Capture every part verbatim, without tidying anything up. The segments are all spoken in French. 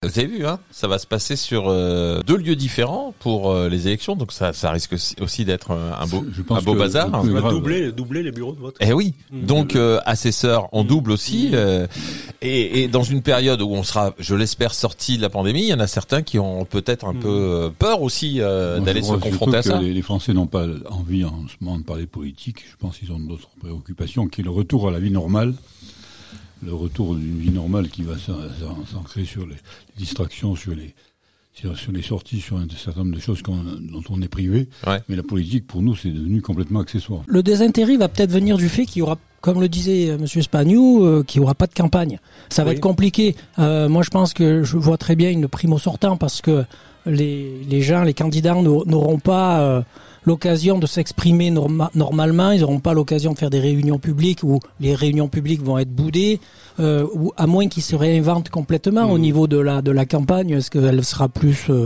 Vous avez vu, hein, ça va se passer sur euh, deux lieux différents pour euh, les élections, donc ça, ça risque aussi d'être un beau, un beau bazar. On va doubler, doubler les bureaux de vote. Eh oui, mmh. donc euh, assesseurs, on double aussi, mmh. euh, et, et dans une période où on sera, je l'espère, sorti de la pandémie, il y en a certains qui ont peut-être un mmh. peu peur aussi euh, Moi, d'aller se confronter à ça. Que les, les Français n'ont pas envie en ce moment de parler politique. Je pense qu'ils ont d'autres préoccupations, qui est le retour à la vie normale. Le retour d'une vie normale qui va s'ancrer sur les distractions, sur les, sur, sur les sorties, sur un certain nombre de choses qu'on, dont on est privé. Ouais. Mais la politique, pour nous, c'est devenu complètement accessoire. Le désintérêt va peut-être venir du fait qu'il y aura, comme le disait M. Spagnou, euh, qu'il n'y aura pas de campagne. Ça va oui. être compliqué. Euh, moi, je pense que je vois très bien une prime au sortant parce que les, les gens, les candidats n'auront pas... Euh, l'occasion de s'exprimer norma- normalement, ils n'auront pas l'occasion de faire des réunions publiques où les réunions publiques vont être boudées, euh, ou à moins qu'ils se réinventent complètement mmh. au niveau de la de la campagne. Est-ce qu'elle sera plus euh,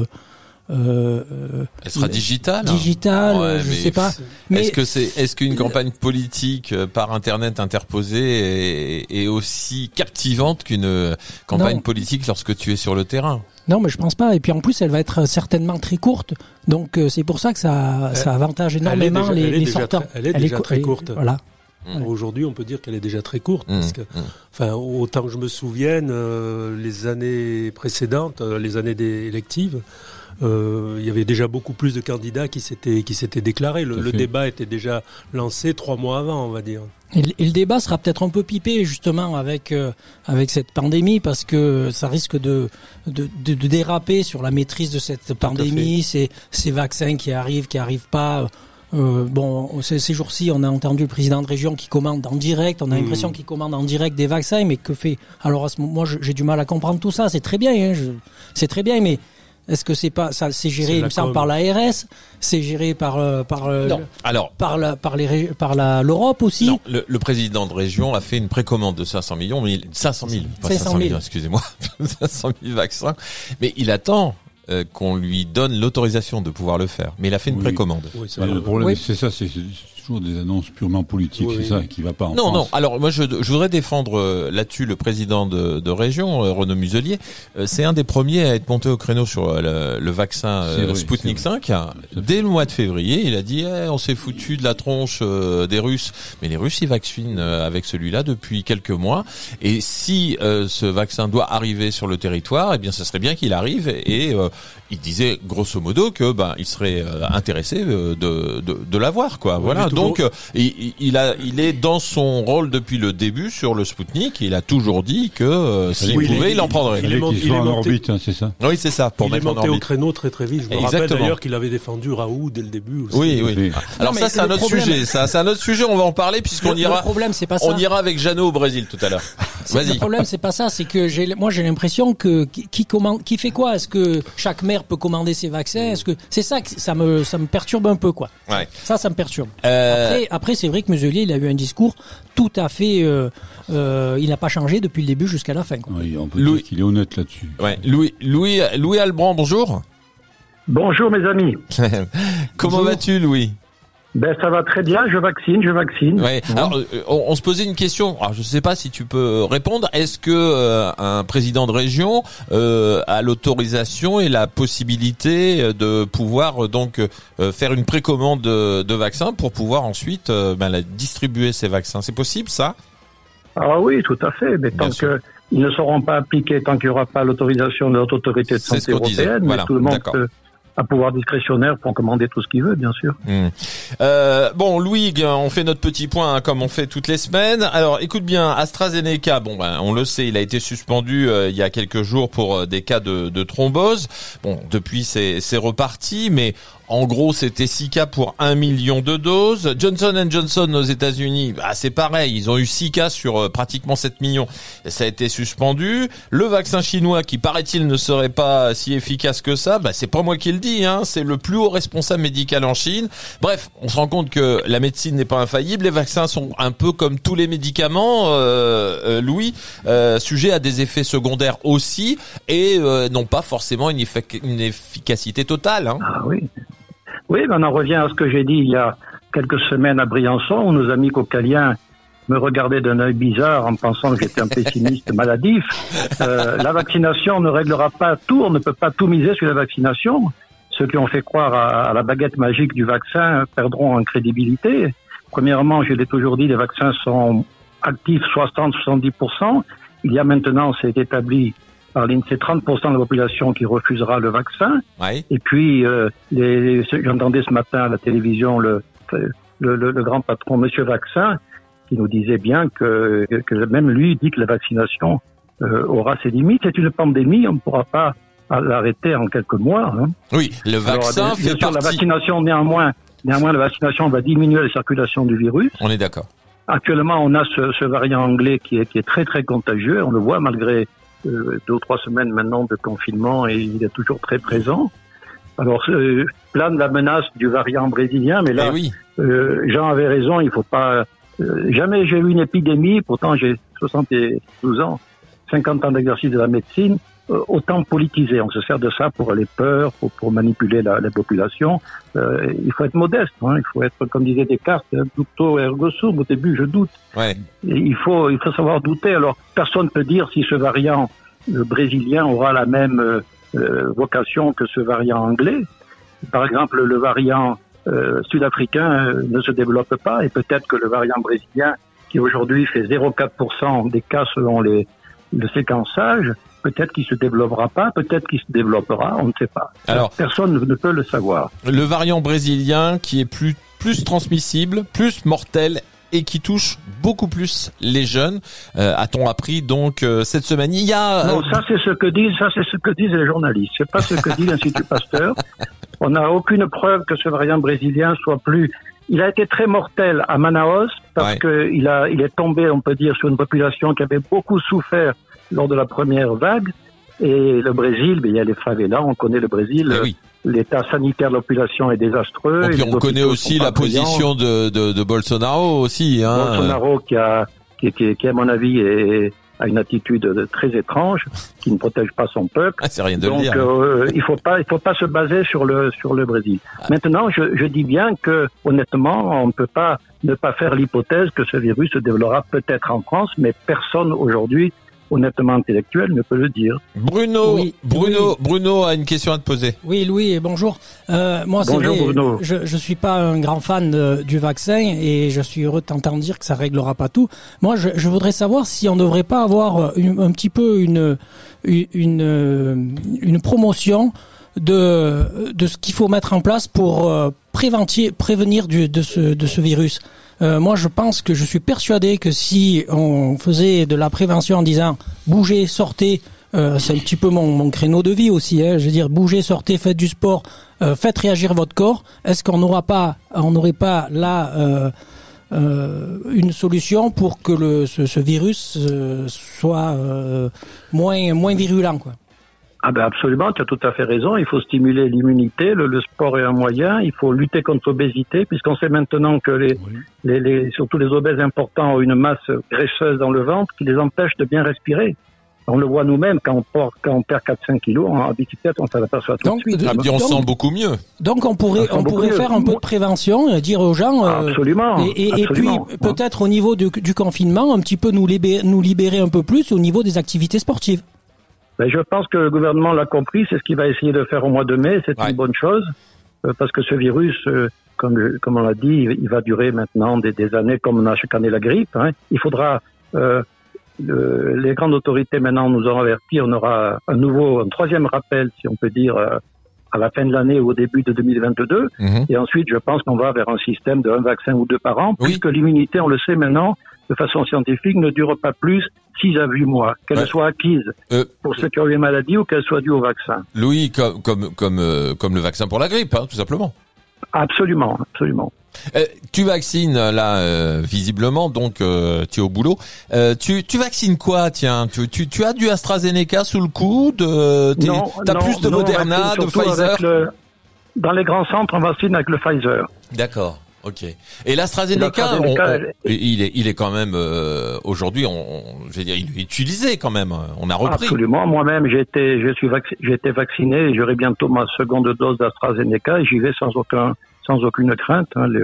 euh, Elle sera digitale. Digitale, ouais, je mais sais pas. Mais est-ce que c'est est-ce qu'une campagne politique par internet interposée est, est aussi captivante qu'une campagne non. politique lorsque tu es sur le terrain? Non, mais je pense pas. Et puis en plus, elle va être certainement très courte. Donc euh, c'est pour ça que ça, elle, ça avantage énormément déjà, les, les sortants. Très, elle est elle déjà est, très courte. Voilà. Mmh. Aujourd'hui, on peut dire qu'elle est déjà très courte. Mmh. Parce que, mmh. enfin, autant que je me souvienne, euh, les années précédentes, euh, les années électives, euh, il y avait déjà beaucoup plus de candidats qui s'étaient qui s'étaient déclarés. Le, le débat était déjà lancé trois mois avant, on va dire. Et le, et le débat sera peut-être un peu pipé justement avec euh, avec cette pandémie parce que ça risque de de, de de déraper sur la maîtrise de cette pandémie, ces ces vaccins qui arrivent, qui arrivent pas. Euh, bon, ces, ces jours-ci, on a entendu le président de région qui commande en direct. On a mmh. l'impression qu'il commande en direct des vaccins, mais que fait alors à ce moment, moi j'ai du mal à comprendre tout ça. C'est très bien, hein, je, c'est très bien, mais est-ce que c'est pas ça? C'est géré, il me semble, par l'A R S. C'est géré par euh, par euh, non. Le, alors par la par les par la l'Europe aussi. Non, le, le président de région a fait une précommande de cinq cents millions, mais cinq cent mille, pas cinq cents millions, excusez-moi, cinq cent mille vaccins. Mais il attend euh, qu'on lui donne l'autorisation de pouvoir le faire. Mais il a fait une oui. précommande. Oui, c'est le problème, oui. c'est ça, c'est toujours des annonces purement politiques, oui. c'est ça qui va pas en Non, France. non. Alors moi, je, je voudrais défendre euh, là-dessus le président de, de région, euh, Renaud Muselier. Euh, c'est un des premiers à être monté au créneau sur euh, le, le vaccin euh, vrai, Sputnik cinq. Dès le mois de février, il a dit eh, on s'est foutu de la tronche euh, des Russes, mais les Russes ils vaccinent euh, avec celui-là depuis quelques mois. Et si euh, ce vaccin doit arriver sur le territoire, eh bien, ça serait bien qu'il arrive. Et euh, il disait grosso modo que ben il serait euh, intéressé euh, de, de de l'avoir, quoi. Oui, voilà. Donc euh, il, il a il est dans son rôle depuis le début sur le Sputnik. Il a toujours dit que euh, s'il oui, pouvait, il, il en prendrait. Il, il, il, il est en orbite, hein, c'est ça. Oui, c'est ça. Pour il est monté au créneau très très vite. Je me Exactement. rappelle d'ailleurs qu'il avait défendu Raoult dès le début aussi. Oui, oui. oui. Alors non, ça, c'est un autre problème... sujet. Ça, c'est un autre sujet. On va en parler puisqu'on le, ira. Le problème, c'est pas ça. On ira avec Jeannot au Brésil tout à l'heure. Vas-y. Le problème, c'est pas ça. C'est que j'ai, moi, j'ai l'impression que qui, qui commande, qui fait quoi? Est-ce que chaque maire peut commander ses vaccins? Est-ce que c'est ça que ça me ça me perturbe un peu, quoi. Ouais. Ça, ça me perturbe. Euh... Après, après, c'est vrai que Muselier, il a eu un discours tout à fait. Euh, euh, il n'a pas changé depuis le début jusqu'à la fin, quoi. Oui, on peut Louis... dire qu'il est honnête là-dessus. Ouais. Louis Louis Louis Albrand, bonjour. Bonjour mes amis. Comment bonjour. vas-tu, Louis? Ben ça va très bien, je vaccine, je vaccine. Ouais. Mmh. Alors on, on se posait une question. Alors je sais pas si tu peux répondre. Est-ce que euh, un président de région euh, a l'autorisation et la possibilité de pouvoir euh, donc euh, faire une précommande de, de vaccins pour pouvoir ensuite euh, ben, la distribuer ces vaccins? C'est possible ça? Ah oui, tout à fait. Mais tant que ils ne seront pas appliqués, tant qu'il n'y aura pas l'autorisation de notre autorité de santé européenne, mais voilà. tout le monde peut à pouvoir discrétionnaire pour commander tout ce qu'il veut, bien sûr. Mmh. Euh, bon, Louis, on fait notre petit point hein, comme on fait toutes les semaines. Alors, écoute bien, AstraZeneca, bon, ben, on le sait, il a été suspendu euh, il y a quelques jours pour euh, des cas de, de thrombose. Bon, depuis, c'est, c'est reparti, mais en gros, c'était six cas pour un million de doses. Johnson and Johnson aux États-Unis, bah, c'est pareil. Ils ont eu six cas sur euh, pratiquement sept millions. Ça a été suspendu. Le vaccin chinois, qui paraît-il ne serait pas si efficace que ça, bah, c'est pas moi qui le dis, hein. C'est le plus haut responsable médical en Chine. Bref, on se rend compte que la médecine n'est pas infaillible. Les vaccins sont un peu comme tous les médicaments, euh, euh, Louis, euh, sujets à des effets secondaires aussi, et euh, n'ont pas forcément une, effic- une efficacité totale. Hein. Ah oui. Oui, mais on en revient à ce que j'ai dit il y a quelques semaines à Briançon, où nos amis cocaliens me regardaient d'un œil bizarre en pensant que j'étais un pessimiste maladif. Euh, la vaccination ne réglera pas tout, on ne peut pas tout miser sur la vaccination. Ceux qui ont fait croire à, à la baguette magique du vaccin perdront en crédibilité. Premièrement, je l'ai toujours dit, les vaccins sont actifs soixante à soixante-dix pour cent. Il y a maintenant, c'est établi par l'INSEE, trente pour cent de la population qui refusera le vaccin. Ouais. Et puis, euh, les, j'entendais ce matin à la télévision le, le, le, le grand patron, Monsieur Vaccin, qui nous disait bien que, que même lui dit que la vaccination euh, aura ses limites. C'est une pandémie, on ne pourra pas l'arrêter en quelques mois. Hein. Oui, le vaccin Alors, bien, fait bien sûr, partie... La vaccination, néanmoins, néanmoins, la vaccination va diminuer la circulation du virus. On est d'accord. Actuellement, on a ce, ce variant anglais qui est, qui est très très contagieux. On le voit malgré euh, deux ou trois semaines maintenant de confinement, et il est toujours très présent. Alors, euh, plane la menace du variant brésilien, mais là, eh oui. euh, Jean avait raison. Il faut pas. Euh, jamais j'ai eu une épidémie. Pourtant, j'ai soixante-douze ans, cinquante ans d'exercice de la médecine. Euh, autant politisé. On se sert de ça pour les peurs, pour, pour manipuler la, la population. Euh, il faut être modeste, hein. Il faut être, comme disait Descartes, ducto ergo sum. Au début, je doute. Ouais. Et il faut, il faut savoir douter. Alors, personne ne peut dire si ce variant euh, brésilien aura la même euh, vocation que ce variant anglais. Par exemple, le variant euh, sud-africain euh, ne se développe pas, et peut-être que le variant brésilien, qui aujourd'hui fait zéro virgule quatre pour cent des cas selon les, le séquençage, peut-être qu'il se développera pas, peut-être qu'il se développera, on ne sait pas. Alors, personne ne peut le savoir. Le variant brésilien qui est plus plus transmissible, plus mortel et qui touche beaucoup plus les jeunes, euh, a-t-on appris donc euh, cette semaine. Il y a non, ça c'est ce que disent, ça c'est ce que disent les journalistes. C'est pas ce que dit l'Institut Pasteur. On n'a aucune preuve que ce variant brésilien soit plus. Il a été très mortel à Manaus parce ouais. que il a, il est tombé, on peut dire, sur une population qui avait beaucoup souffert lors de la première vague. Et le Brésil, ben, il y a les favelas, on connaît le Brésil. Eh oui. L'état sanitaire de la population est désastreux. Et puis on connaît aussi la position de, de, de Bolsonaro aussi. Hein. Bolsonaro qui a, qui, qui, qui à mon avis est, a une attitude très étrange, qui ne protège pas son peuple. Ah, c'est rien de Donc, le dire. Euh, il faut pas, il faut pas se baser sur le sur le Brésil. Ah. Maintenant, je, je dis bien que honnêtement, on ne peut pas ne pas faire l'hypothèse que ce virus se développera peut-être en France, mais personne aujourd'hui, honnêtement intellectuel, ne peut le dire. Bruno, oui, Bruno, oui. Bruno a une question à te poser. Oui, Louis, bonjour. Euh, moi, c'est bonjour, vrai, Bruno. Je, je suis pas un grand fan de, du vaccin et je suis heureux de t'entendre dire que ça réglera pas tout. Moi, je, je voudrais savoir si on ne devrait pas avoir une, un petit peu une, une, une promotion de, de ce qu'il faut mettre en place pour euh, prévenir, prévenir du, de ce, de ce virus. Euh, moi, je pense que je suis persuadé que si on faisait de la prévention en disant bougez, sortez, euh, c'est un petit peu mon, mon créneau de vie aussi. Hein, je veux dire, bougez, sortez, faites du sport, euh, faites réagir votre corps. Est-ce qu'on n'aura pas, on n'aurait pas là euh, euh, une solution pour que le, ce, ce virus euh, soit euh, moins, moins virulent, quoi? Ah ben absolument, tu as tout à fait raison. Il faut stimuler l'immunité. Le, le sport est un moyen. Il faut lutter contre l'obésité, puisqu'on sait maintenant que les, oui. les, les, surtout les obèses importants ont une masse graisseuse dans le ventre qui les empêche de bien respirer. On le voit nous-mêmes quand on, porte, quand on perd quatre à cinq kilos en bicyclette, on s'en aperçoit tout de suite. Ah, on se sent beaucoup mieux. Donc on pourrait, on, on pourrait faire mieux. un peu de prévention, dire aux gens. Euh, absolument. Et, et, absolument. et puis peut-être au niveau du, du confinement, un petit peu nous libérer, nous libérer un peu plus au niveau des activités sportives. Ben, je pense que le gouvernement l'a compris, c'est ce qu'il va essayer de faire au mois de mai, c'est ouais. une bonne chose, euh, parce que ce virus, euh, comme, comme on l'a dit, il, il va durer maintenant des, des années comme on a chaque année la grippe. Hein. Il faudra, euh, le, les grandes autorités maintenant nous ont avertis, on aura un nouveau, un troisième rappel, si on peut dire, euh, à la fin de l'année ou au début de deux mille vingt-deux. Mmh. Et ensuite, je pense qu'on va vers un système de un vaccin ou deux par an, oui. puisque l'immunité, on le sait maintenant, de façon scientifique, ne dure pas plus six à huit mois, qu'elle ouais. soit acquise euh, pour ceux qui ont eu une maladie ou qu'elle soit due au vaccin. Louis, comme comme comme euh, comme le vaccin pour la grippe, hein, tout simplement. Absolument, absolument. Euh, tu vaccines là euh, visiblement, donc euh, tu es au boulot. Euh, tu tu vaccines quoi, tiens, tu tu tu as du AstraZeneca sous le coude, t'es, non, t'as non, plus de non, Moderna, de Pfizer. Le, dans les grands centres, on vaccine avec le Pfizer. D'accord. Ok. Et l'AstraZeneca, on, on, il est, il est quand même euh, aujourd'hui, on, on, je veux dire, il est utilisé quand même. On a repris. Absolument. Moi-même, j'ai été, je suis vacc- j'ai été vacciné et j'aurai bientôt ma seconde dose d'AstraZeneca et j'y vais sans aucun, sans aucune crainte. Hein. Le,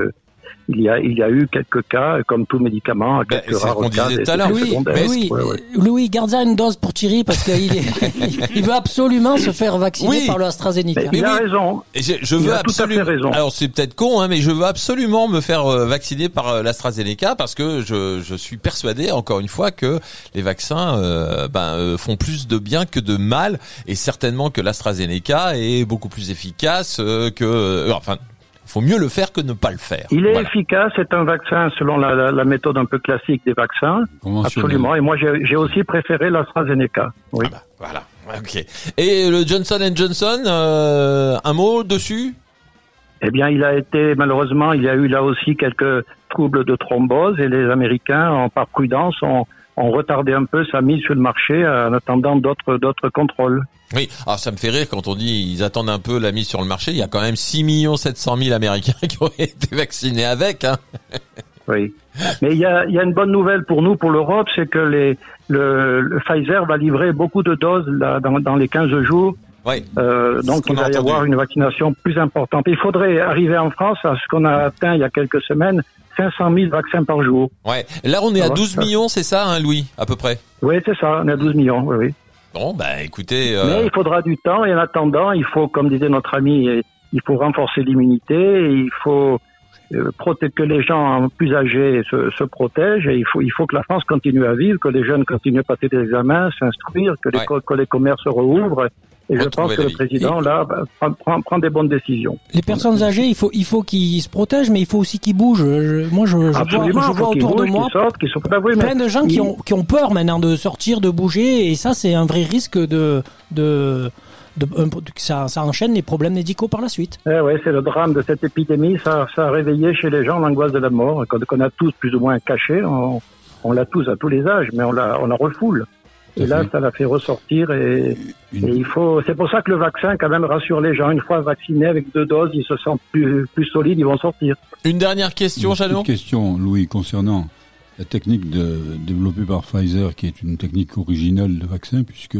il y a, il y a eu quelques cas, comme tout médicament, quelques ben, rares cas. C'est ce qu'on disait tout à l'heure. Louis, ouais, Louis, ouais, ouais. Louis, garde-en une dose pour Thierry parce qu'il est, il veut absolument se faire vacciner oui. par le AstraZeneca. Mais il a oui. raison. Et je, je il veux a tout à fait absolument. raison. Alors c'est peut-être con, hein, mais je veux absolument me faire euh, vacciner par euh, l'AstraZeneca parce que je, je suis persuadé, encore une fois, que les vaccins euh, ben, euh, font plus de bien que de mal, et certainement que l'AstraZeneca est beaucoup plus efficace euh, que. Euh, enfin. Il faut mieux le faire que ne pas le faire. Il est voilà. efficace, c'est un vaccin selon la, la, la méthode un peu classique des vaccins. Absolument. Et moi, j'ai, j'ai aussi préféré l'AstraZeneca. Oui. Ah bah, voilà. Ok. Et le Johnson and Johnson, euh, un mot dessus? Eh bien, il a été, malheureusement, il y a eu là aussi quelques troubles de thrombose et les Américains, en par prudence, ont, ont retardé un peu sa mise sur le marché en attendant d'autres, d'autres contrôles. Oui, alors ça me fait rire quand on dit ils attendent un peu la mise sur le marché. Il y a quand même six millions sept cent mille Américains qui ont été vaccinés avec. Hein. Oui, mais il y a, il y a une bonne nouvelle pour nous, pour l'Europe, c'est que les, le, le Pfizer va livrer beaucoup de doses là, dans, dans les quinze jours. Oui. Euh, donc il va y avoir une vaccination plus importante. Il faudrait arriver en France à ce qu'on a atteint il y a quelques semaines, cinq cent mille vaccins par jour. Ouais. Là on est ça à va, douze millions, c'est ça, hein, Louis, à peu près. Oui, c'est ça, on est à douze millions, oui, oui. Bon, bah écoutez... Euh... Mais il faudra du temps, et en attendant, il faut, comme disait notre ami, il faut renforcer l'immunité, et il faut euh, protéger, que les gens plus âgés se, se protègent, et il faut, il faut que la France continue à vivre, que les jeunes continuent à passer des examens, s'instruire, que les, ouais. que les commerces se rouvrent. Et je pense que le président, là, prend, prend, prend des bonnes décisions. Les personnes âgées, il faut, il faut qu'ils se protègent, mais il faut aussi qu'ils bougent. Je, moi, je, je Absolument, vois, je vois autour bougent, de moi qu'ils sortent, qu'ils sont... bah oui, plein mais... de gens qui ont, qui ont peur maintenant de sortir, de bouger, et ça, c'est un vrai risque de, de, de, de ça, ça enchaîne les problèmes médicaux par la suite. Eh ouais, c'est le drame de cette épidémie. Ça, ça a réveillé chez les gens l'angoisse de la mort, qu'on a tous plus ou moins caché. On, on l'a tous à tous les âges, mais on la, on la refoule. Et là, ça l'a fait ressortir et, une... et il faut. C'est pour ça que le vaccin, quand même, rassure les gens. Une fois vaccinés avec deux doses, ils se sentent plus, plus solides, ils vont sortir. Une dernière question, Jalon. Une question, Louis, concernant la technique de, développée par Pfizer, qui est une technique originale de vaccin, puisque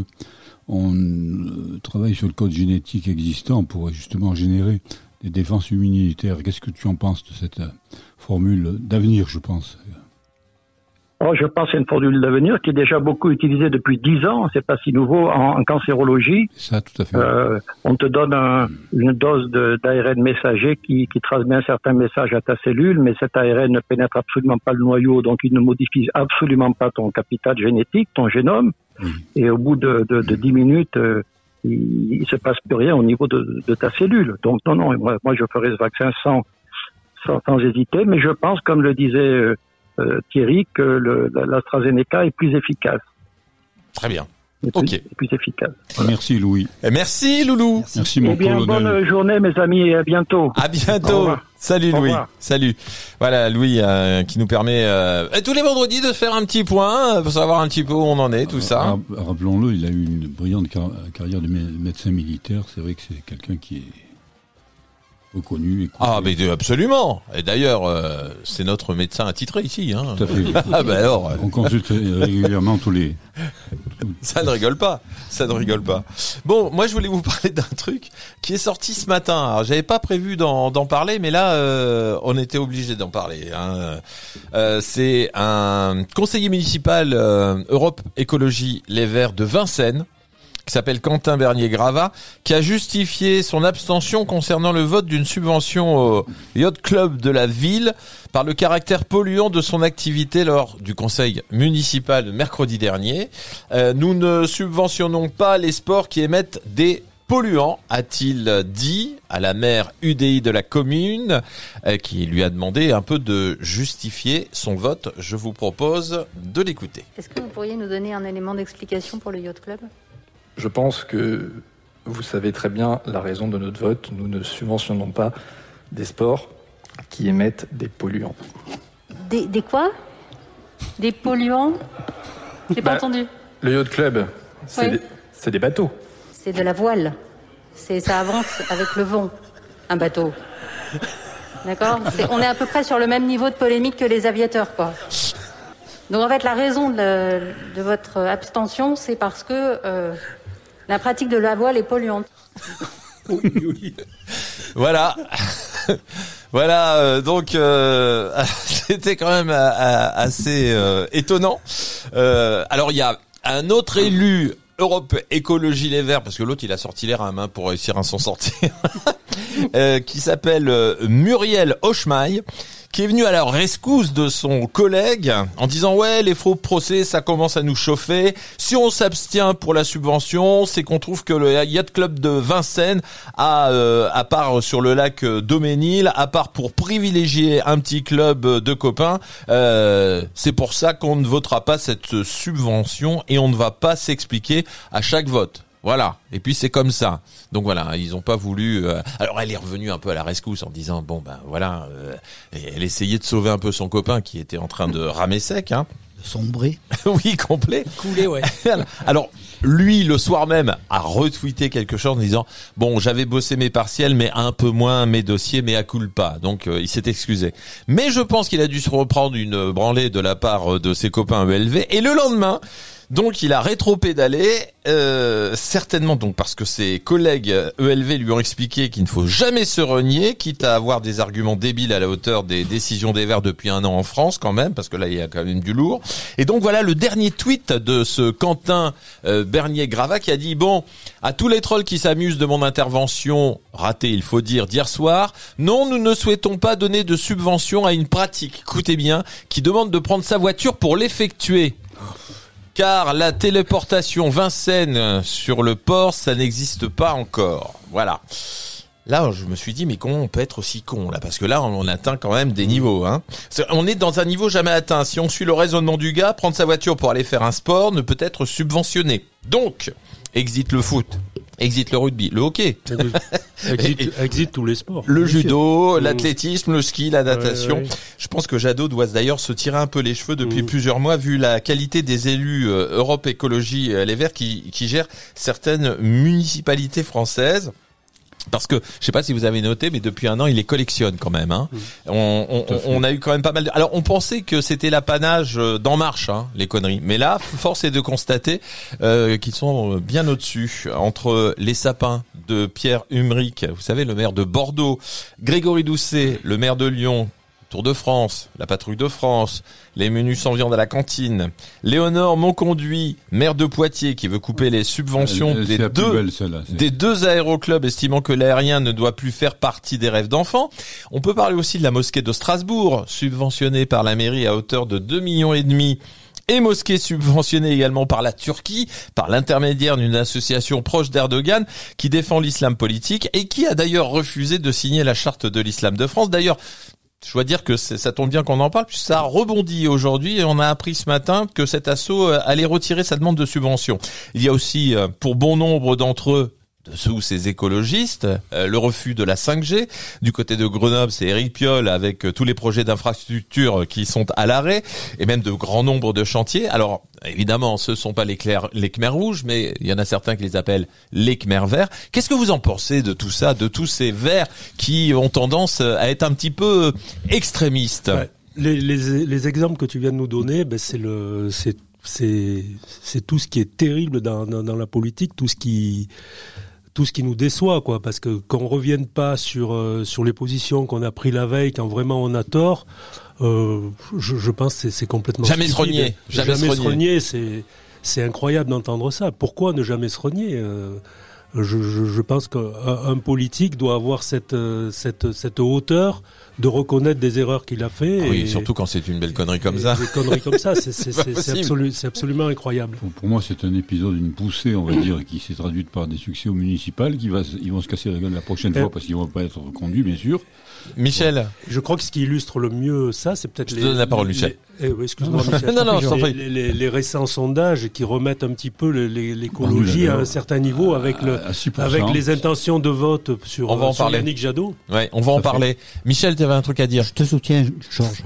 on euh, travaille sur le code génétique existant pour justement générer des défenses immunitaires. Qu'est-ce que tu en penses de cette euh, formule d'avenir, je pense? Oh, je pense que c'est une formule d'avenir qui est déjà beaucoup utilisée depuis dix ans. C'est pas si nouveau en, en cancérologie. Ça, tout à fait. Euh, on te donne un, une dose de, d'A R N messager qui, qui transmet un certain message à ta cellule, mais cet A R N ne pénètre absolument pas le noyau, donc il ne modifie absolument pas ton capital génétique, ton génome. Oui. Et au bout de, de, de dix minutes, euh, il, il se passe plus rien au niveau de, de ta cellule. Donc non, non, moi, moi je ferai ce vaccin sans, sans, sans hésiter, mais je pense, comme le disait euh, Euh, Thierry, que le, l'AstraZeneca est plus efficace. Très bien. Est ok. Plus, est plus efficace. Voilà. Merci Louis. Et merci Loulou. Merci, merci mon eh bien, colonel. bonne journée mes amis et à bientôt. À bientôt. Salut Louis. Salut. Voilà Louis euh, qui nous permet euh, tous les vendredis de faire un petit point pour savoir un petit peu où on en est, tout ça. Rappelons-le, il a eu une brillante car- carrière de mé- médecin militaire. C'est vrai que c'est quelqu'un qui est reconnu. Écouté. Ah, mais absolument. Et d'ailleurs, euh, c'est notre médecin attitré ici. Hein. Tout à fait. Ah, ben alors. On consulte régulièrement tous les. Ça ne rigole pas. Ça ne rigole pas. Bon, moi, je voulais vous parler d'un truc qui est sorti ce matin. Alors, j'avais pas prévu d'en, d'en parler, mais là, euh, on était obligé d'en parler. Hein. Euh, c'est un conseiller municipal euh, Europe Écologie Les Verts de Vincennes, qui s'appelle Quentin Bernier-Gravat, qui a justifié son abstention concernant le vote d'une subvention au yacht club de la ville par le caractère polluant de son activité lors du conseil municipal de mercredi dernier. Euh, nous ne subventionnons pas les sports qui émettent des polluants, a-t-il dit à la maire U D I de la commune, euh, qui lui a demandé un peu de justifier son vote. Je vous propose de l'écouter. Est-ce que vous pourriez nous donner un élément d'explication pour le yacht club ? Je pense que vous savez très bien la raison de notre vote. Nous ne subventionnons pas des sports qui émettent des polluants. Des, des quoi ? Des polluants ? J'ai pas bah, entendu. Le yacht club, c'est, oui. des, c'est des bateaux. C'est de la voile. C'est, ça avance avec le vent, un bateau. D'accord ? c'est, On est à peu près sur le même niveau de polémique que les aviateurs, quoi. Donc en fait, la raison de, de votre abstention, c'est parce que euh, la pratique de la voile est polluante. Oui, oui. Voilà. Voilà, euh, donc euh, c'était quand même euh, assez euh, étonnant. Euh, alors il y a un autre élu Europe Écologie Les Verts, parce que l'autre il a sorti les rames hein, pour réussir à s'en sortir, euh, qui s'appelle euh, Muriel Hochemaille, qui est venu à la rescousse de son collègue en disant ouais les faux procès ça commence à nous chauffer, si on s'abstient pour la subvention c'est qu'on trouve que le yacht club de Vincennes a euh, à part sur le lac Daumesnil, à part pour privilégier un petit club de copains, euh, c'est pour ça qu'on ne votera pas cette subvention et on ne va pas s'expliquer à chaque vote. Voilà. Et puis c'est comme ça. Donc voilà, ils ont pas voulu. Euh... Alors elle est revenue un peu à la rescousse en disant bon ben voilà, euh... et elle essayait de sauver un peu son copain qui était en train de ramer sec, hein. Sombrer. Oui, complet. Couler, ouais. Alors lui le soir même a retweeté quelque chose en disant bon j'avais bossé mes partiels mais un peu moins mes dossiers mais à culpa. Donc euh, il s'est excusé. Mais je pense qu'il a dû se reprendre une branlée de la part de ses copains E L V et le lendemain. Donc il a rétro-pédalé, euh, certainement donc parce que ses collègues E L V lui ont expliqué qu'il ne faut jamais se renier, quitte à avoir des arguments débiles à la hauteur des décisions des Verts depuis un an en France quand même, parce que là il y a quand même du lourd. Et donc voilà le dernier tweet de ce Quentin euh, Bernier-Gravat qui a dit bon, à tous les trolls qui s'amusent de mon intervention ratée, il faut dire, d'hier soir, non nous ne souhaitons pas donner de subvention à une pratique, écoutez bien, qui demande de prendre sa voiture pour l'effectuer. Car la téléportation Vincennes sur le port, ça n'existe pas encore. Voilà. Là, je me suis dit, mais comment on peut être aussi con, là? Parce que là, on atteint quand même des niveaux, hein. On est dans un niveau jamais atteint. Si on suit le raisonnement du gars, prendre sa voiture pour aller faire un sport ne peut être subventionné. Donc, exit le foot, exit le rugby, le hockey. Exit, exit tous les sports. Le judo, l'athlétisme, le ski, la natation. Ouais, ouais. Je pense que Jadot doit d'ailleurs se tirer un peu les cheveux depuis mmh. plusieurs mois vu la qualité des élus euh, Europe Écologie euh, Les Verts qui, qui gèrent certaines municipalités françaises. Parce que, je sais pas si vous avez noté, mais depuis un an, il les collectionne quand même. Hein. Mmh. On, on, on a eu quand même pas mal de... Alors, on pensait que c'était l'apanage d'En Marche, hein, les conneries. Mais là, force est de constater euh, qu'ils sont bien au-dessus. Entre les sapins de Pierre Humric, vous savez, le maire de Bordeaux, Grégory Doucet, le maire de Lyon, Tour de France, la Patrouille de France, les menus sans viande à la cantine, Léonore Monconduit, maire de Poitiers, qui veut couper les subventions elle, elle, des deux belle, celle-là, des deux aéroclubs, estimant que l'aérien ne doit plus faire partie des rêves d'enfants. On peut parler aussi de la mosquée de Strasbourg, subventionnée par la mairie à hauteur de deux millions et demi. Et mosquée subventionnée également par la Turquie, par l'intermédiaire d'une association proche d'Erdogan qui défend l'islam politique et qui a d'ailleurs refusé de signer la charte de l'islam de France. D'ailleurs, je dois dire que ça tombe bien qu'on en parle, puisque ça a rebondi aujourd'hui et on a appris ce matin que cet assaut allait retirer sa demande de subvention. Il y a aussi, pour bon nombre d'entre eux, de ceux ou ces écologistes, euh, le refus de la cinq G. Du côté de Grenoble, c'est Éric Piolle avec euh, tous les projets d'infrastructure qui sont à l'arrêt et même de grands nombres de chantiers. Alors, évidemment, ce ne sont pas les, clairs, les Khmers rouges, mais il y en a certains qui les appellent les Khmers verts. Qu'est-ce que vous en pensez de tout ça, de tous ces verts qui ont tendance à être un petit peu extrémistes? Ouais. Les, les, les exemples que tu viens de nous donner, ben c'est le, c'est, c'est, c'est tout ce qui est terrible dans, dans, dans la politique, tout ce qui tout ce qui nous déçoit, quoi, parce que qu'on revienne pas sur euh, sur les positions qu'on a pris la veille, quand vraiment on a tort, euh, je, je pense que c'est, c'est complètement jamais stupide. se renier, jamais, jamais se renier. renier, c'est c'est incroyable d'entendre ça. Pourquoi ne jamais se renier? euh, je, je, je pense qu'un un politique doit avoir cette cette cette hauteur de reconnaître des erreurs qu'il a fait. Oui, et, surtout quand c'est une belle connerie comme ça. Des conneries comme ça, c'est, c'est, c'est, c'est, absolu, c'est absolument incroyable. Pour, pour moi, c'est un épisode, une poussée, on va dire, qui s'est traduite par des succès au municipal, qui va, ils vont se casser la gueule la prochaine fois parce qu'ils vont pas être reconduits, bien sûr. Michel. Ouais. Je crois que ce qui illustre le mieux ça, c'est peut-être je les... te donne la parole, Michel. Les, eh oui, excuse-moi, Michel. non, non, je t'en prie. Les, les, les récents sondages qui remettent un petit peu les, l'écologie ah, oui, à un certain niveau avec, le, avec les intentions de vote sur, on va en sur parler. Yannick Jadot. Ouais, on va en parler. Michel, tu avais un truc à dire. Je te soutiens, Georges.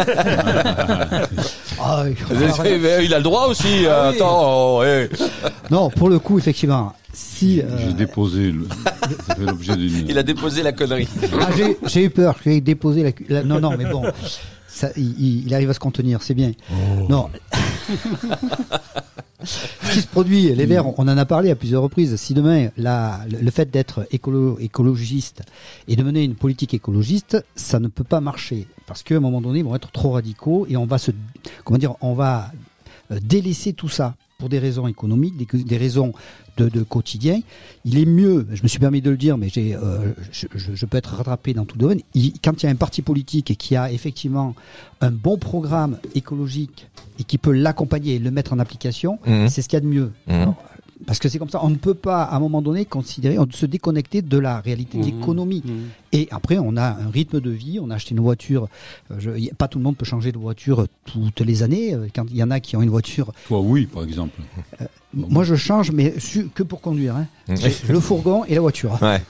ah, il a le droit aussi. Ah, oui. Attends. Oh, hey. Non, pour le coup, effectivement. Si, euh... J'ai déposé le... ça fait l'objet d'une... Il a déposé la connerie. Ah, j'ai, j'ai eu peur, j'ai déposé la... la... Non, non, mais bon, ça, il, il arrive à se contenir, c'est bien. Oh. Non. Ce qui se produit, les Verts, on en a parlé à plusieurs reprises. Si demain, la, le, le fait d'être écolo, écologiste et de mener une politique écologiste, ça ne peut pas marcher. Parce qu'à un moment donné, ils vont être trop radicaux et on va se, comment dire, on va délaisser tout ça pour des raisons économiques, des, des raisons de, de quotidien. Il est mieux, je me suis permis de le dire, mais j'ai, euh, je, je, je peux être rattrapé dans tout domaine. Il, quand il y a un parti politique qui a effectivement un bon programme écologique et qui peut l'accompagner et le mettre en application, mmh. c'est ce qu'il y a de mieux. Mmh. Alors, parce que c'est comme ça, on ne peut pas à un moment donné considérer, on se déconnecter de la réalité mmh. de l'économie. Mmh. Et après, on a un rythme de vie, on a acheté une voiture. Je, pas tout le monde peut changer de voiture toutes les années. Quand il y en a qui ont une voiture. Toi, oui, par exemple. Euh, bon, moi, je change, mais su, que pour conduire. Hein. Mmh. Le fourgon et la voiture. Ouais.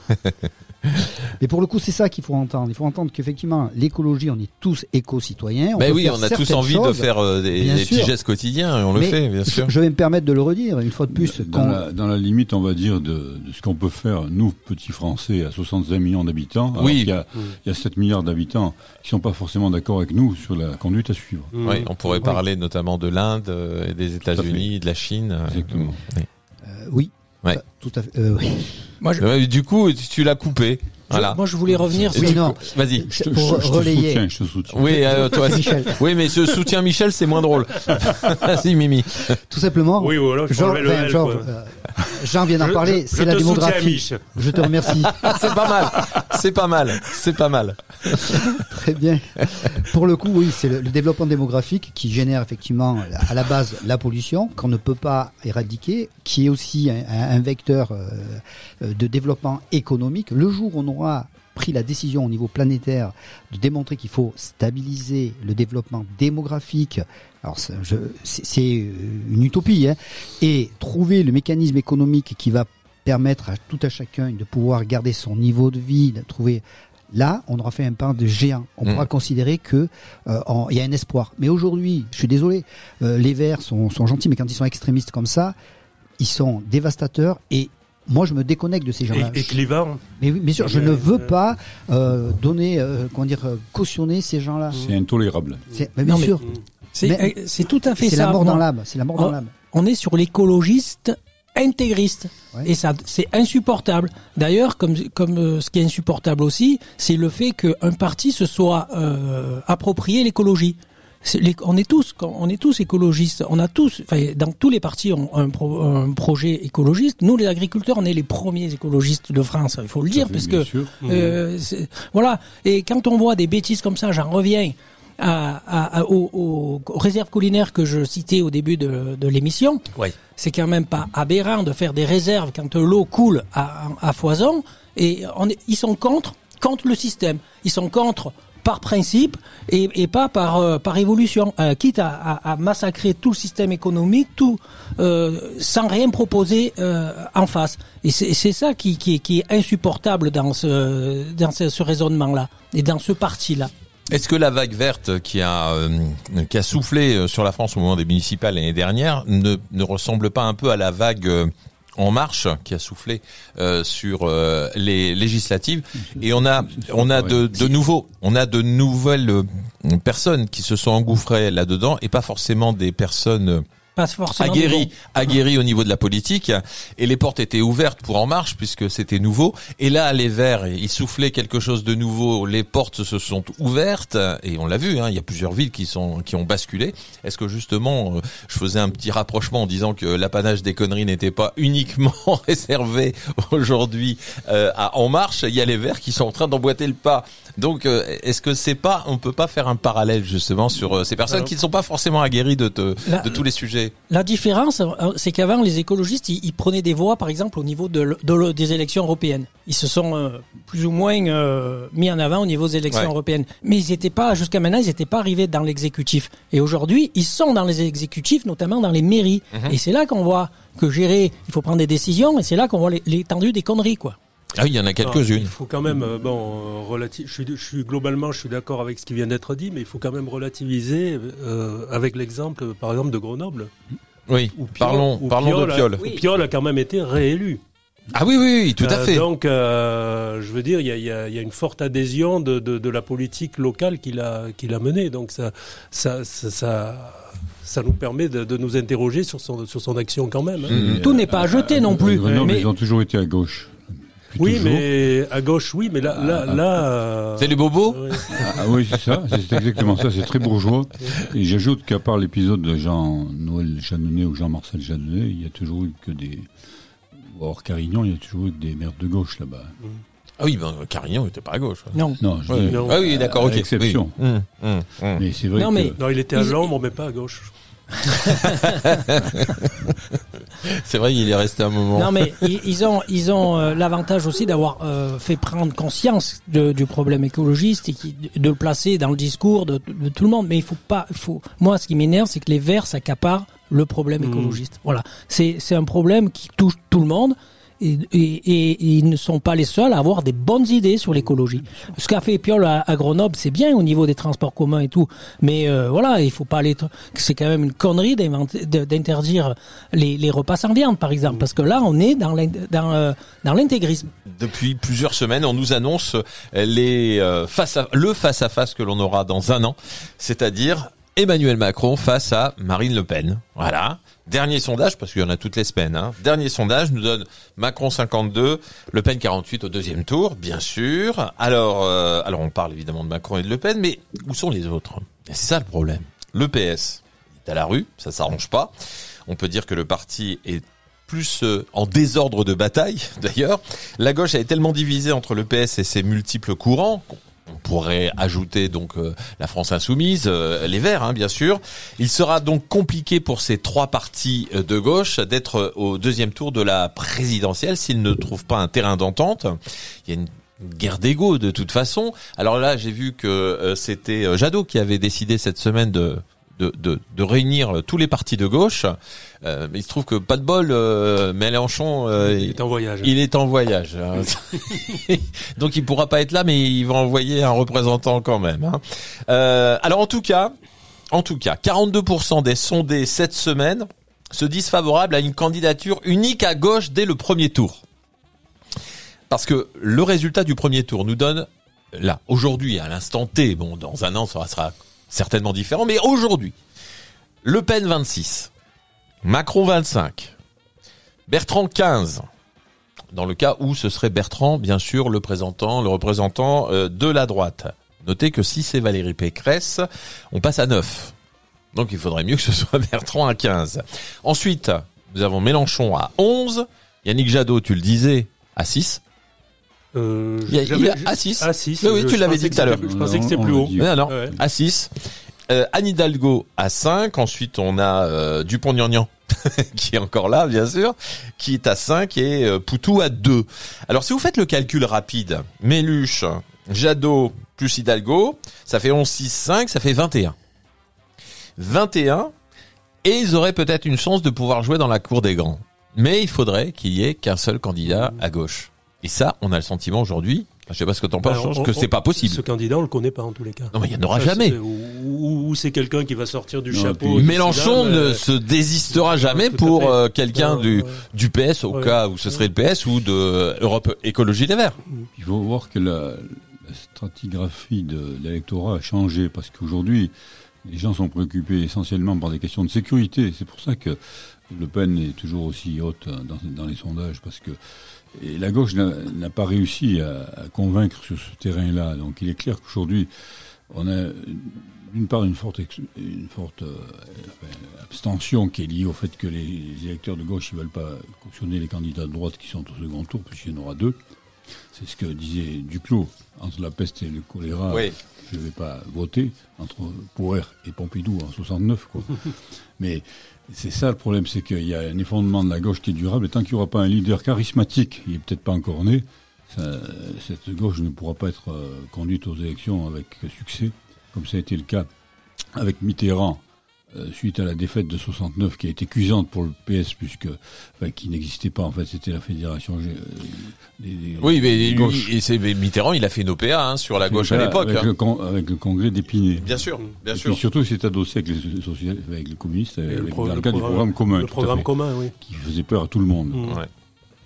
Mais pour le coup, c'est ça qu'il faut entendre. Il faut entendre qu'effectivement, l'écologie, on est tous éco-citoyens. Ben oui, on a tous envie choses, de faire euh, des, des petits gestes quotidiens, et on le mais fait, bien sûr. Je vais me permettre de le redire, une fois de plus. Dans, la, dans la limite, on va dire, de, de ce qu'on peut faire, nous, petits Français, à soixante-cinq millions d'habitants, alors oui. qu'il y a, mmh. il y a sept milliards d'habitants qui sont pas forcément d'accord avec nous sur la conduite à suivre. Mmh. Oui, on pourrait oui. parler notamment de l'Inde, euh, des États-Unis, de la Chine. Exactement. Euh, euh, oui. Ouais. Tout à fait. Euh, oui. Moi, je... Du coup, tu l'as coupé. Voilà. Je, moi, je voulais revenir. Oui, non. Vas-y. Je, pour je, je relayer. te soutiens, je te soutiens. Oui, euh, toi, Michel. Oui, mais ce soutien Michel, c'est moins drôle. Vas-y, Mimi. Tout simplement. Oui, voilà. Jean, le enfin, Jean, euh, Jean vient d'en parler. C'est la démographie. Je te remercie. C'est pas mal. C'est pas mal. C'est pas mal. Très bien. Pour le coup, oui, c'est le, le développement démographique qui génère effectivement à la base la pollution qu'on ne peut pas éradiquer, qui est aussi un, un vecteur euh, de développement économique. Le jour où on aura pris la décision au niveau planétaire de démontrer qu'il faut stabiliser le développement démographique, alors c'est, je, c'est, c'est une utopie, hein, et trouver le mécanisme économique qui va permettre à tout à chacun de pouvoir garder son niveau de vie, de trouver. Là, on aura fait un pas de géant. On mmh. pourra considérer que euh, en, y a un espoir. Mais aujourd'hui, je suis désolé, euh, les Verts sont, sont gentils, mais quand ils sont extrémistes comme ça, ils sont dévastateurs et moi, je me déconnecte de ces gens-là. Et, et clivants. Mais oui, bien sûr, je ne veux pas euh, donner, euh, comment dire, cautionner ces gens-là. C'est intolérable. C'est, mais bien non, sûr. Mais, c'est, mais, c'est tout à fait c'est ça. La mort dans l'âme. C'est la mort on, dans l'âme. On est sur l'écologiste intégriste. Ouais. Et ça, c'est insupportable. D'ailleurs, comme, comme euh, ce qui est insupportable aussi, c'est le fait qu'un parti se soit euh, approprié l'écologie. C'est les, on est tous, on est tous écologistes. On a tous, enfin, dans tous les partis ont un, pro, un projet écologiste. Nous, les agriculteurs, on est les premiers écologistes de France. Il faut le dire, parce que euh, c'est, voilà. Et quand on voit des bêtises comme ça, j'en reviens à, à, à aux, aux, aux réserves collinaires que je citais au début de, de l'émission. Oui. C'est quand même pas aberrant de faire des réserves quand l'eau coule à, à foison. Et on est, ils sont contre, contre le système. Ils sont contre par principe et, et pas par euh, par évolution, euh, quitte à, à, à massacrer tout le système économique, tout euh, sans rien proposer euh, en face. Et c'est, c'est ça qui, qui, qui est insupportable dans ce dans ce, ce raisonnement-là et dans ce parti-là. Est-ce que la vague verte qui a euh, qui a soufflé sur la France au moment des municipales l'année dernière ne ne ressemble pas un peu à la vague euh, En Marche qui a soufflé euh, sur euh, les législatives, et on a on a de de nouveaux on a de nouvelles euh, personnes qui se sont engouffrées là-dedans, et pas forcément des personnes pas forcément aguerries aguerries au niveau de la politique, et les portes étaient ouvertes pour En Marche puisque c'était nouveau. Et là, les Verts, ils soufflaient quelque chose de nouveau, les portes se sont ouvertes, et on l'a vu, hein, il y a plusieurs villes qui sont qui ont basculé. Est-ce que justement, euh, je faisais un petit rapprochement en disant que l'apanage des conneries n'était pas uniquement réservé aujourd'hui euh, à En Marche, il y a les Verts qui sont en train d'emboîter le pas. Donc, euh, est-ce que c'est pas, on peut pas faire un parallèle justement sur euh, ces personnes Alors, qui ne sont pas forcément aguerries de, de, la, de tous les sujets? La différence, c'est qu'avant, les écologistes, ils, ils prenaient des voix, par exemple, au niveau de, de, des élections européennes. Ils se sont euh, plus ou moins euh, mis en avant au niveau des élections ouais. européennes. Mais ils n'étaient pas, jusqu'à maintenant, ils n'étaient pas arrivés dans l'exécutif. Et aujourd'hui, ils sont dans les exécutifs, notamment dans les mairies. Mm-hmm. Et c'est là qu'on voit que gérer, il faut prendre des décisions, et c'est là qu'on voit l'étendue des conneries, quoi. Ah oui, il y en a quelques-unes. Alors, il faut quand même, euh, bon, relativ... je, suis, je suis globalement, je suis d'accord avec ce qui vient d'être dit, mais il faut quand même relativiser euh, avec l'exemple, par exemple, de Grenoble. Oui. Où Piolle, parlons, où parlons Piolle de Piolle. A, oui. Piolle a quand même été réélu. Ah oui, oui, oui, tout à fait. Euh, donc, euh, je veux dire, il y a, y, a, y a une forte adhésion de, de, de la politique locale qu'il a, qu'il a menée. Donc, ça, ça, ça, ça, ça nous permet de, de nous interroger sur son, sur son action quand même. Hein. Mmh. Tout n'est pas à jeter non plus. Euh, non, mais, mais ils ont toujours été à gauche. Oui, toujours. mais à gauche, oui, mais là, là, Ah, là. Euh... C'est les bobos. Ouais. Ah oui, c'est ça, c'est exactement ça, c'est très bourgeois. Et j'ajoute qu'à part l'épisode de Jean-Noël Jeanneney ou Jean-Marcel Jeanneney, il y a toujours eu que des... Or Carignan, il y a toujours eu des maires de gauche là-bas. Ah oui, ben Carignan n'était pas à gauche. Non. Non, je Ouais. dis, Ah oui, d'accord, ok. exception. Oui. Mmh, mmh, mmh. Mais c'est vrai Non, que... mais- Non, il était à Ils- l'ombre, mais pas à gauche. C'est vrai, il est resté un moment. Non, mais ils, ils ont, ils ont euh, l'avantage aussi d'avoir euh, fait prendre conscience de, du problème écologiste et qui, de le placer dans le discours de, de tout le monde. Mais il faut pas, il faut. Moi, ce qui m'énerve, c'est que les Verts s'accaparent le problème écologiste. Voilà, c'est c'est un problème qui touche tout le monde. Et, et, et, et ils ne sont pas les seuls à avoir des bonnes idées sur l'écologie. Ce qu'a fait Piolle à, à Grenoble, c'est bien au niveau des transports communs et tout, mais euh, voilà, il faut pas aller. C'est quand même une connerie d'inventer- de- d'interdire les, les repas sans viande, par exemple, parce que là, on est dans l'in- dans, euh, dans l'intégrisme. Depuis plusieurs semaines, on nous annonce les euh, face à, le face à face que l'on aura dans un an, c'est-à-dire Emmanuel Macron face à Marine Le Pen. Voilà. Dernier sondage, parce qu'il y en a toutes les semaines, hein. Dernier sondage nous donne Macron cinquante-deux, Le Pen quarante-huit au deuxième tour, bien sûr. Alors, euh, alors on parle évidemment de Macron et de Le Pen, mais où sont les autres? Et c'est ça le problème. Le P S est à la rue, ça s'arrange pas. On peut dire que le parti est plus euh, en désordre de bataille, d'ailleurs. La gauche est tellement divisée entre le P S et ses multiples courants. On pourrait ajouter donc euh, la France insoumise, euh, les Verts, hein, bien sûr. Il sera donc compliqué pour ces trois partis euh, de gauche d'être euh, au deuxième tour de la présidentielle s'ils ne trouvent pas un terrain d'entente. Il y a une guerre d'ego de toute façon. Alors là, j'ai vu que euh, c'était euh, Jadot qui avait décidé cette semaine de de, de, de réunir tous les partis de gauche. Euh, mais il se trouve que pas de bol, euh, Mélenchon, euh, Il est en voyage. il est en voyage. Hein. Donc il pourra pas être là, mais il va envoyer un représentant quand même. Hein. Euh, alors en tout cas, en tout cas, quarante-deux pour cent des sondés cette semaine se disent favorables à une candidature unique à gauche dès le premier tour. Parce que le résultat du premier tour nous donne, là, aujourd'hui, à l'instant T, bon, dans un an, ça sera certainement différent, mais aujourd'hui, Le Pen vingt-six, Macron vingt-cinq, Bertrand quinze, dans le cas où ce serait Bertrand, bien sûr, le représentant, le représentant euh, de la droite. Notez que si c'est Valérie Pécresse, on passe à neuf. Donc il faudrait mieux que ce soit Bertrand à quinze. Ensuite, nous avons Mélenchon à onze, Yannick Jadot, tu le disais, à six. Euh, Il y a, il y a j'avais- à six. À six. Oui, oui, Je- tu je l'avais pensais dit que tout à l'heure. c'était- Je pensais que c'était On plus l'a haut. dit. Non, non, Ouais. à six. Euh, Anne Hidalgo à cinq. Ensuite, on a euh, Dupont-Aignan qui est encore là, bien sûr, qui est à cinq et euh, Poutou à deux. Alors, si vous faites le calcul rapide, Méluche, Jadot plus Hidalgo, ça fait onze, six, cinq, ça fait vingt et un. vingt et un, et ils auraient peut-être une chance de pouvoir jouer dans la cour des grands. Mais il faudrait qu'il y ait qu'un seul candidat à gauche. Et ça, on a le sentiment aujourd'hui, je sais pas ce que t'en penses, Ben, on- que c'est on- pas possible. Ce candidat, on le connaît pas en tous les cas. Non, mais il y en aura Ça, jamais. c'est- Ou, ou- ou c'est quelqu'un qui va sortir du Non, chapeau. puis- d'ici Mélenchon là, mais- ne se désistera jamais Tout à pour fait. euh, quelqu'un Ouais, du ouais. du P S au Ouais. cas où ce serait le P S ou de Europe Écologie Les Verts. Il faut voir que la, la stratigraphie de l'électorat a changé parce qu'aujourd'hui, les gens sont préoccupés essentiellement par des questions de sécurité. C'est pour ça que Le Pen est toujours aussi haute dans, dans les sondages parce que et la gauche n'a, n'a pas réussi à, à convaincre sur ce terrain-là. Donc il est clair qu'aujourd'hui, on a d'une part une forte, ex- une forte euh, enfin, abstention qui est liée au fait que les, les électeurs de gauche ne veulent pas cautionner les candidats de droite qui sont au second tour, puisqu'il y en aura deux. C'est ce que disait Duclos. Entre la peste et le choléra, Oui. je ne vais pas voter. Entre Poher et Pompidou en soixante-neuf, quoi. Mais c'est ça le problème, c'est qu'il y a un effondrement de la gauche qui est durable. Et tant qu'il n'y aura pas un leader charismatique, il n'est peut-être pas encore né, ça, cette gauche ne pourra pas être euh, conduite aux élections avec succès, comme ça a été le cas avec Mitterrand. Euh, suite à la défaite de soixante-neuf qui a été cuisante pour le P S puisque enfin, qui n'existait pas en fait, c'était la fédération euh, des, des, Oui, mais des lui, gauches. et c'est mais Mitterrand, il a fait une O P A hein, sur la gauche à Voilà, l'époque. avec, hein. le, con- avec le congrès d'Épinay. Bien sûr, bien Et sûr. puis surtout, c'est adossé avec les, social, avec les communistes, Et avec, le pro- dans le le cadre du programme commun. Le tout à programme fait, commun, oui. qui faisait peur à tout le monde. Mm. Ouais.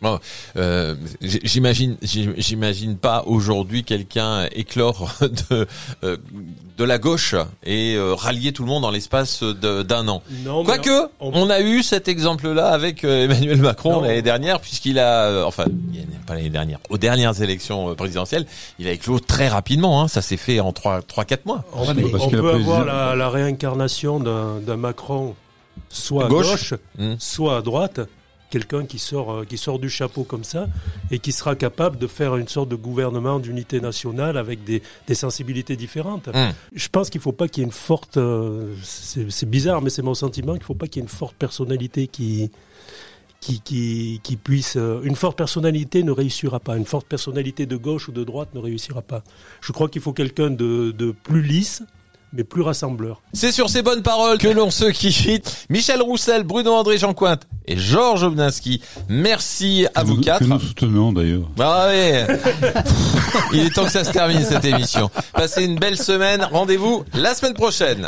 Bon, euh, j'imagine, j'imagine pas aujourd'hui quelqu'un éclore de euh, de la gauche et euh, rallier tout le monde dans l'espace de, d'un an. Non, Quoique, on... on a eu cet exemple-là avec euh, Emmanuel Macron non. l'année dernière, puisqu'il a, euh, enfin, pas l'année dernière, aux dernières élections présidentielles, il a éclos très rapidement. Hein, ça s'est fait en trois, trois, quatre mois. On, mais on peut avoir la, la réincarnation d'un, d'un Macron, soit à gauche, gauche mmh. soit à droite. Quelqu'un qui sort, qui sort du chapeau comme ça et qui sera capable de faire une sorte de gouvernement d'unité nationale avec des, des sensibilités différentes. Mmh. Je pense qu'il ne faut pas qu'il y ait une forte... Euh, c'est, c'est bizarre, mais c'est mon sentiment qu'il ne faut pas qu'il y ait une forte personnalité qui, qui, qui, qui puisse... Euh, une forte personnalité ne réussira pas. Une forte personnalité de gauche ou de droite ne réussira pas. Je crois qu'il faut quelqu'un de, de plus lisse, mais plus rassembleur. C'est sur ces bonnes paroles que l'on se quitte. Michel Roussel, Bruno-André Jeancointe et Georges Obninski. Merci à que vous nous, quatre. Que nous soutenons d'ailleurs. Ah ouais. Il est temps que ça se termine cette émission. Passez une belle semaine. Rendez-vous la semaine prochaine.